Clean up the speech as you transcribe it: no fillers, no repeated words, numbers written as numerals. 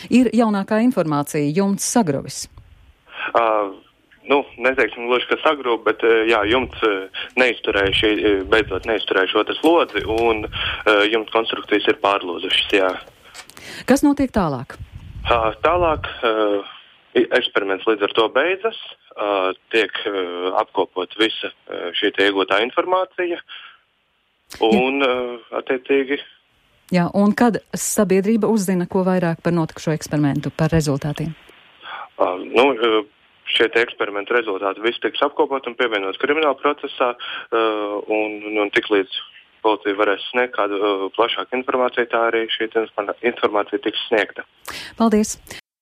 Ir jaunākā informācija, jumts sagruvis. Neteiksim gluži, ka sagrūp, bet jumts beidzot neizturēja šo slodzi un jumts konstrukcijas ir pārlūzušas, jā. Kas notiek tālāk? Tālāk eksperiments līdz ar to beidzas, tiek apkopot visa šī iegūtā informācija un attiecīgi. Jā, un kad sabiedrība uzzina, ko vairāk par notikušo eksperimentu, par rezultātiem? Šie eksperimenta rezultāti viss tiks apkopot un pievienots krimināla procesā, un tik līdz policija varēs sniegt kādu plašāku informāciju, tā arī šī informācija tiks sniegta. Paldies!